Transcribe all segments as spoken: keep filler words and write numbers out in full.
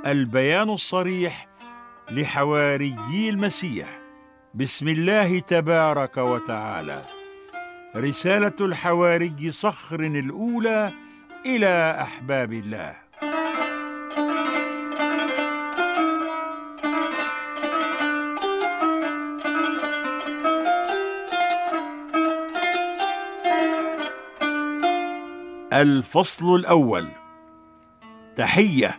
البيان الصريح لحواريي المسيح. بسم الله تبارك وتعالى. رسالة الحواري صخر الأولى إلى أحباب الله. الفصل الأول. تحية.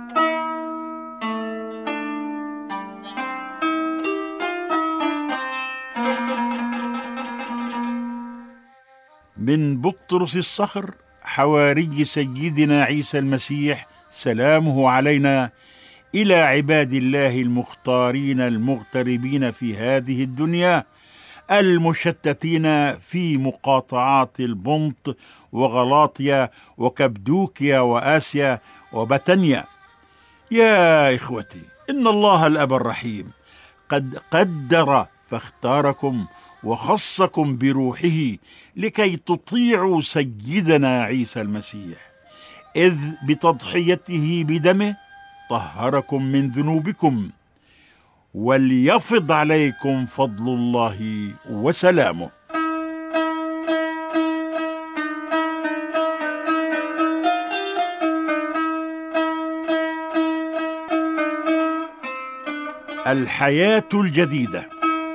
من بطرس الصخر حواري سيدنا عيسى المسيح سلامه علينا، إلى عباد الله المختارين المغتربين في هذه الدنيا، المشتتين في مقاطعات البنط وغلاطيا وكبدوكيا وآسيا وبتنيا. يا إخوتي، إن الله الأب الرحيم قد قدر فاختاركم وخصكم بروحه لكي تطيعوا سيدنا عيسى المسيح، إذ بتضحيته بدمه طهركم من ذنوبكم، وليفض عليكم فضل الله وسلامه. الحياة الجديدة.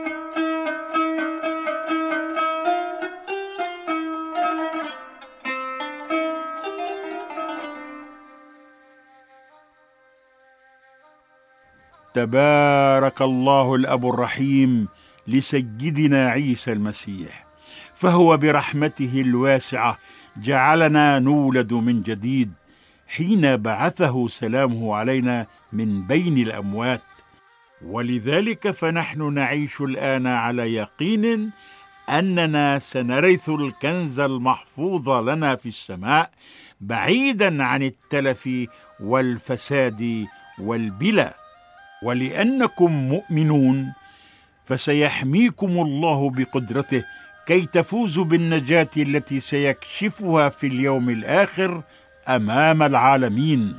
تبارك الله الأب الرحيم لسيدنا عيسى المسيح، فهو برحمته الواسعة جعلنا نولد من جديد حين بعثه سلامه علينا من بين الأموات، ولذلك فنحن نعيش الآن على يقين أننا سنرث الكنز المحفوظ لنا في السماء، بعيدا عن التلف والفساد والبلا. ولأنكم مؤمنون فسيحميكم الله بقدرته كي تفوزوا بالنجاة التي سيكشفها في اليوم الآخر أمام العالمين.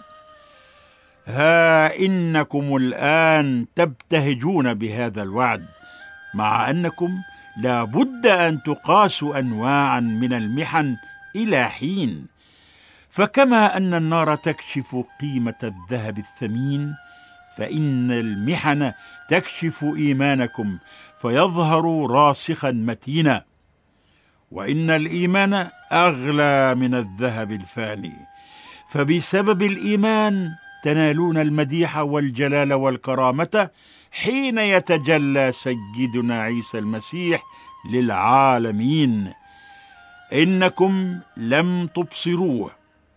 ها إنكم الآن تبتهجون بهذا الوعد، مع أنكم لا بد أن تقاسوا أنواعا من المحن إلى حين. فكما أن النار تكشف قيمة الذهب الثمين، فإن المحن تكشف إيمانكم فيظهر راسخا متينا. وإن الإيمان أغلى من الذهب الفاني، فبسبب الإيمان تنالون المديح والجلال والكرامة حين يتجلى سيدنا عيسى المسيح للعالمين. إنكم لم تبصروه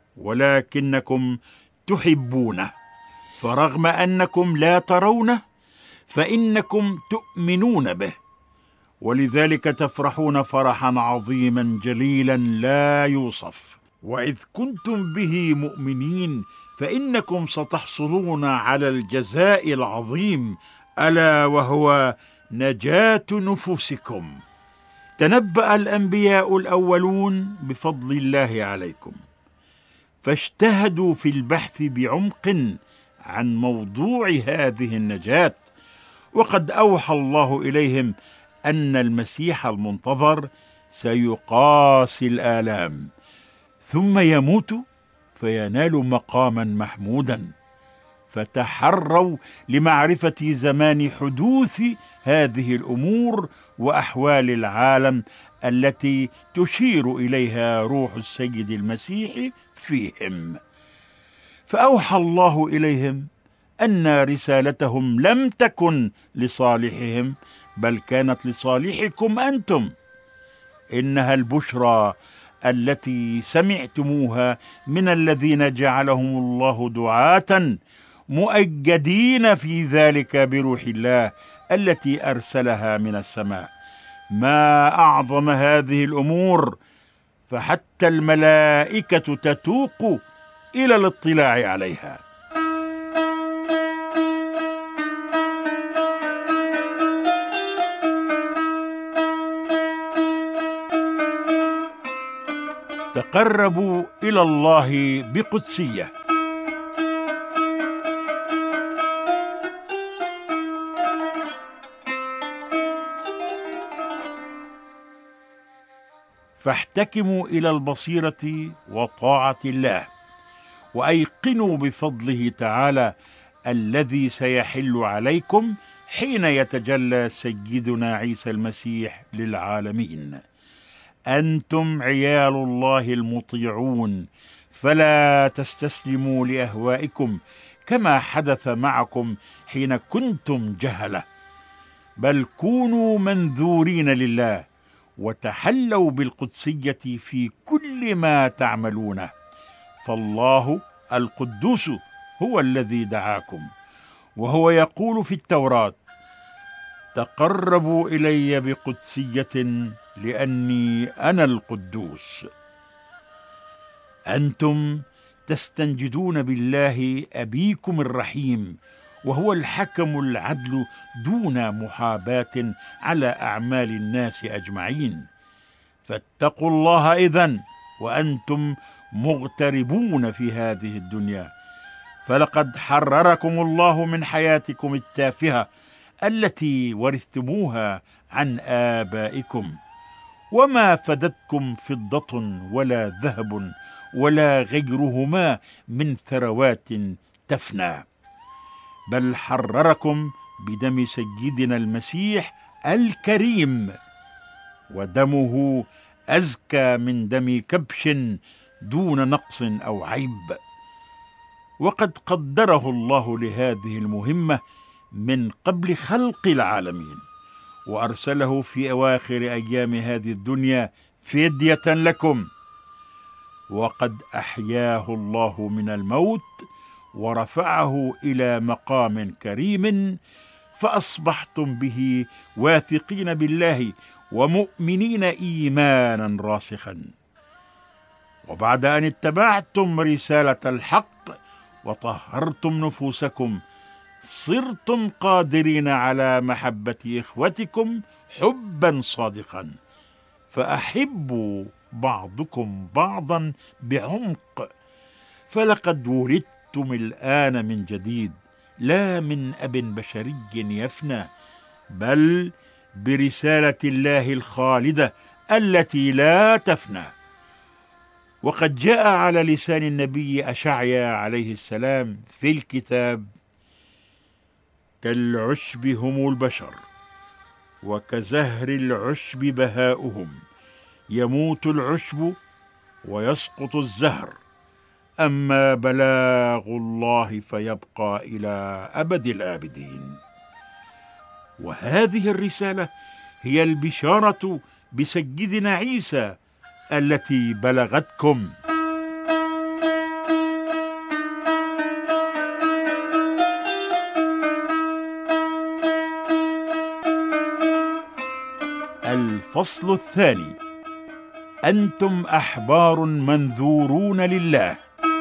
ولكنكم تحبونه، فرغم أنكم لا ترونه فإنكم تؤمنون به، ولذلك تفرحون فرحا عظيما جليلا لا يوصف. وإذ كنتم به مؤمنين فإنكم ستحصلون على الجزاء العظيم، ألا وهو نجاة نفوسكم. تنبأ الأنبياء الأولون بفضل الله عليكم، فاجتهدوا في البحث بعمق عن موضوع هذه النجاة، وقد أوحى الله إليهم أن المسيح المنتظر سيقاسي الآلام ثم يموت فينال مقاما محمودا. فتحروا لمعرفة زمان حدوث هذه الأمور وأحوال العالم التي تشير إليها روح السيد المسيح فيهم. فأوحى الله إليهم أن رسالتهم لم تكن لصالحهم، بل كانت لصالحكم أنتم. إنها البشرى التي سمعتموها من الذين جعلهم الله دعاة مؤيدين في ذلك بروح الله التي أرسلها من السماء. ما أعظم هذه الأمور، فحتى الملائكة تتوق إلى الاطلاع عليها. تقربوا إلى الله بقدسية. فاحتكموا إلى البصيرة وطاعة الله، وأيقنوا بفضله تعالى الذي سيحل عليكم حين يتجلى سيدنا عيسى المسيح للعالمين. أنتم عيال الله المطيعون، فلا تستسلموا لأهوائكم كما حدث معكم حين كنتم جهلة، بل كونوا منذورين لله، وتحلوا بالقدسية في كل ما تعملونه، فالله القدوس هو الذي دعاكم، وهو يقول في التوراة: تقربوا إلي بقدسية لأني أنا القدوس. أنتم تستنجدون بالله أبيكم الرحيم، وهو الحكم العدل دون محاباة على أعمال الناس أجمعين، فاتقوا الله إذن وأنتم مغتربون في هذه الدنيا، فلقد حرركم الله من حياتكم التافهة التي ورثتموها عن آبائكم، وما فدتكم فضة ولا ذهب ولا غيرهما من ثروات تفنى، بل حرركم بدم سيدنا المسيح الكريم، ودمه أزكى من دم كبش دون نقص أو عيب، وقد قدره الله لهذه المهمة من قبل خلق العالمين، وأرسله في أواخر أيام هذه الدنيا فدية لكم، وقد أحياه الله من الموت ورفعه إلى مقام كريم، فأصبحتم به واثقين بالله ومؤمنين إيمانا راسخا. وبعد أن اتبعتم رسالة الحق وطهرتم نفوسكم، صرتم قادرين على محبة إخوتكم حبا صادقا، فأحبوا بعضكم بعضا بعمق، فلقد ولدتم الآن من جديد، لا من أب بشري يفنى، بل برسالة الله الخالدة التي لا تفنى. وقد جاء على لسان النبي أشعيا عليه السلام في الكتاب: كالعشب هم البشر، وكزهر العشب بهاؤهم، يموت العشب ويسقط الزهر، أما بلاغ الله فيبقى إلى أبد الآبدين. وهذه الرسالة هي البشارة بسيدنا عيسى التي بلغتكم. الفصل الثاني: أنتم أحبار منذورون لله.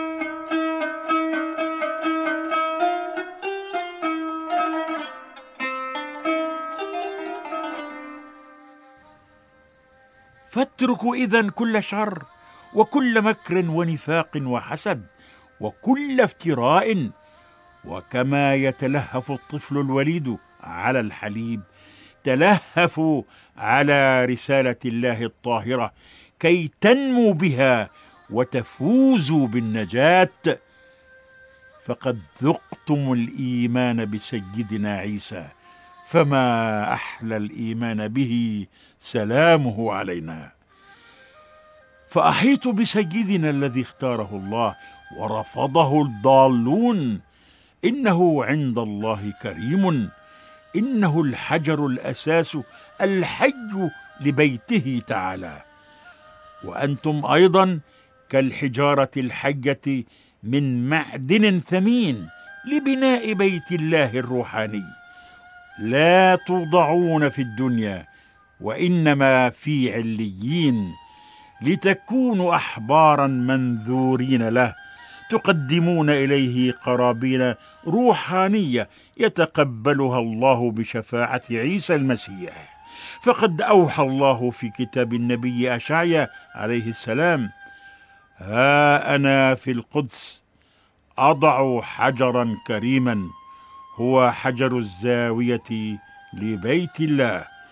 فاتركوا إذن كل شر وكل مكر ونفاق وحسد وكل افتراء، وكما يتلهف الطفل الوليد على الحليب، تلهفوا على رسالة الله الطاهرة كي تنموا بها وتفوزوا بالنجاة، فقد ذقتم الإيمان بسيدنا عيسى، فما أحلى الإيمان به، سلامه علينا. فأحيطوا بسيدنا الذي اختاره الله ورفضه الضالون، إنه عند الله كريم، إنه الحجر الأساس الحي لبيته تعالى. وأنتم أيضا كالحجارة الحية من معدن ثمين لبناء بيت الله الروحاني، لا توضعون في الدنيا وإنما في عليين، لتكونوا أحبارا منذورين له، تقدمون إليه قرابين روحانية يتقبلها الله بشفاعة عيسى المسيح. فقد أوحى الله في كتاب النبي أشعيا عليه السلام: ها أنا في القدس أضع حجرا كريما، هو حجر الزاوية لبيت الله،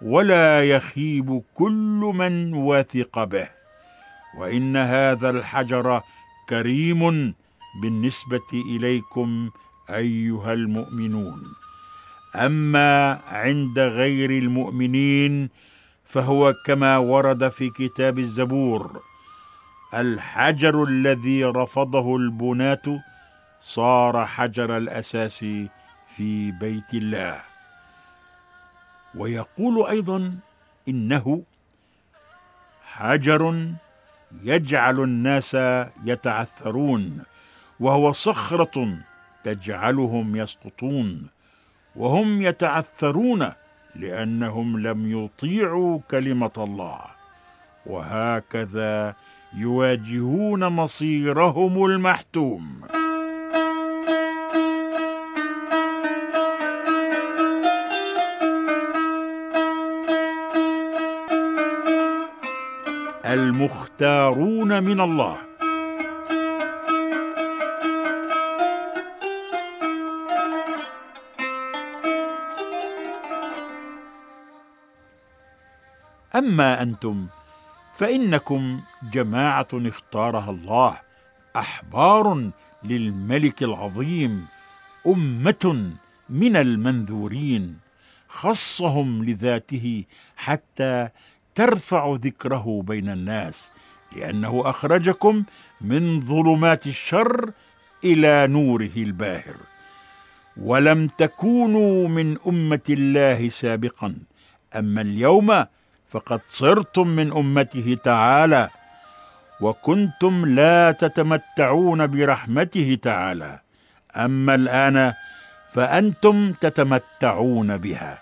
ولا يخيب كل من وثق به، وإن هذا الحجر كريم بالنسبة إليكم أيها المؤمنون. أما عند غير المؤمنين فهو كما ورد في كتاب الزبور: الحجر الذي رفضه البناة صار حجر الأساس في بيت الله. ويقول أيضا إنه حجر يجعل الناس يتعثرون، وهو صخرة تجعلهم يسقطون، وهم يتعثرون لأنهم لم يطيعوا كلمة الله، وهكذا يواجهون مصيرهم المحتوم. المختارون من الله. أما أنتم فإنكم جماعة اختارها الله، أحبار للملك العظيم، أمة من المنذورين، خصهم لذاته حتى ترفع ذكره بين الناس، لأنه أخرجكم من ظلمات الشر إلى نوره الباهر. ولم تكونوا من أمة الله سابقا، أما اليوم فقد صرتم من أمته تعالى، وكنتم لا تتمتعون برحمته تعالى، أما الآن فأنتم تتمتعون بها.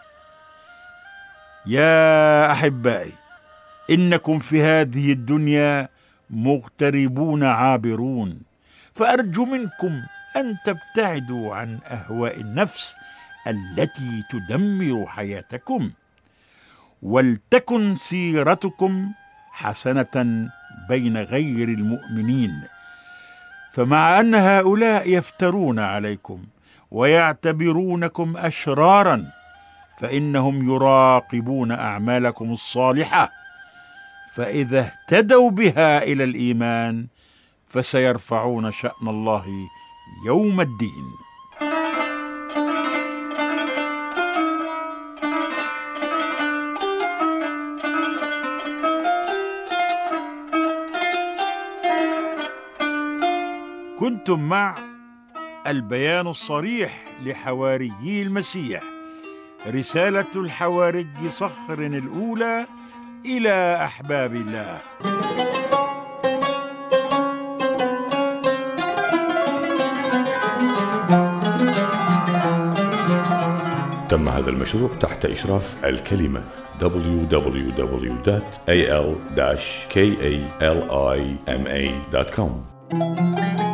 يا أحبائي، إنكم في هذه الدنيا مغتربون عابرون، فأرجو منكم أن تبتعدوا عن أهواء النفس التي تدمر حياتكم، ولتكن سيرتكم حسنة بين غير المؤمنين، فمع أن هؤلاء يفترون عليكم ويعتبرونكم أشرارا، فإنهم يراقبون أعمالكم الصالحة، فإذا اهتدوا بها إلى الإيمان فسيرفعون شأن الله يوم الدين. كنتم مع البيان الصريح لحواريي المسيح، رسالة الحواري صخر الأولى إلى أحباب الله. تم هذا المشروع تحت إشراف الكلمة دبليو دبليو دبليو دوت إيه إل كاليما دوت كوم.